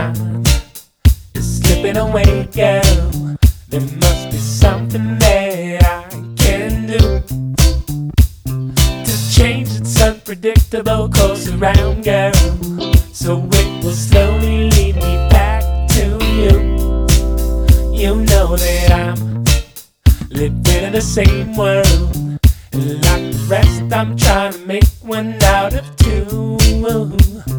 time is slipping away, girl. There must be something that I can do to change its unpredictable course around, girl, so it will slowly lead me back to you. You know that I'm living in the same world, and like the rest I'm trying to make one out of two.